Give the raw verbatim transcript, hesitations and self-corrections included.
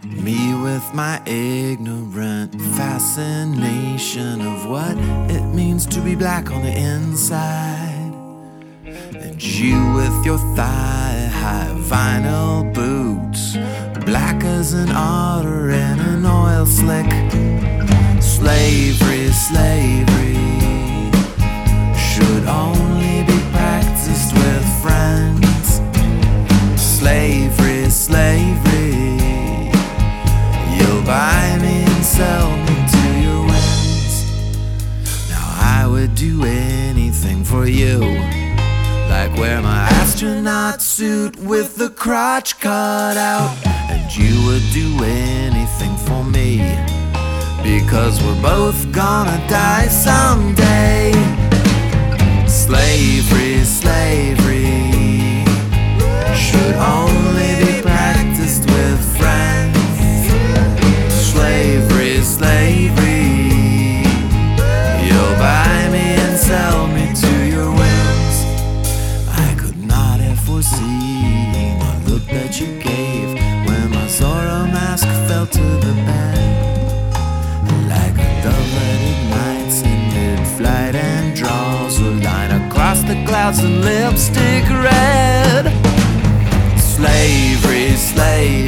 Me with my ignorant fascination of what it means to be black on the inside, and you with your thigh-high vinyl boots, black as an otter in an oil slick. Slavery, slavery should only be practiced with friends. Slavery, slavery, you'll buy me and sell me to your winds. Now I would do anything for you, like wear my astronaut suit with the crotch cut out. And you would do anything for me, because we're both gonna die someday. Slavery, slavery should only be practiced with friends. Slavery, slavery, you'll buy me and sell me to your whims. I could not have foreseen the look that you gave when my Zorro mask fell to the bed. Like a dove that ignites in mid-flight and draws a line across the clouds and lipstick red. Slavery, slavery,